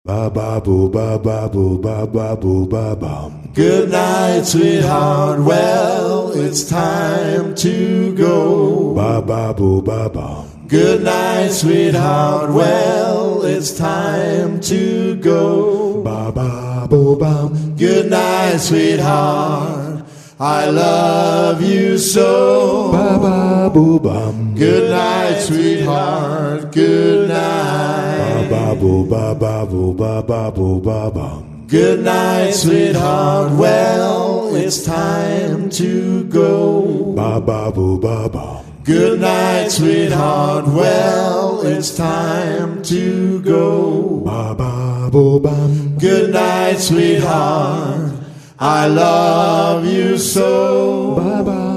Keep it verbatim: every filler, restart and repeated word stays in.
Ba ba boo ba ba boo ba ba boo ba bum. Good night, sweetheart. Well, it's time to go. Ba ba boo ba bum. Good night, sweetheart. Well, it's time to go. Ba ba boo bum. Good night, sweetheart. I love you so. Ba ba boo bum. Good night, sweetheart. Good night. Ba ba boo ba ba boo ba ba boo ba bum. Good night, sweetheart. Well, it's time to go. Ba ba boo ba bum. Good night, sweetheart. Well, it's time to go. Ba ba boo bum. Good night, sweetheart. I love you so. Ba ba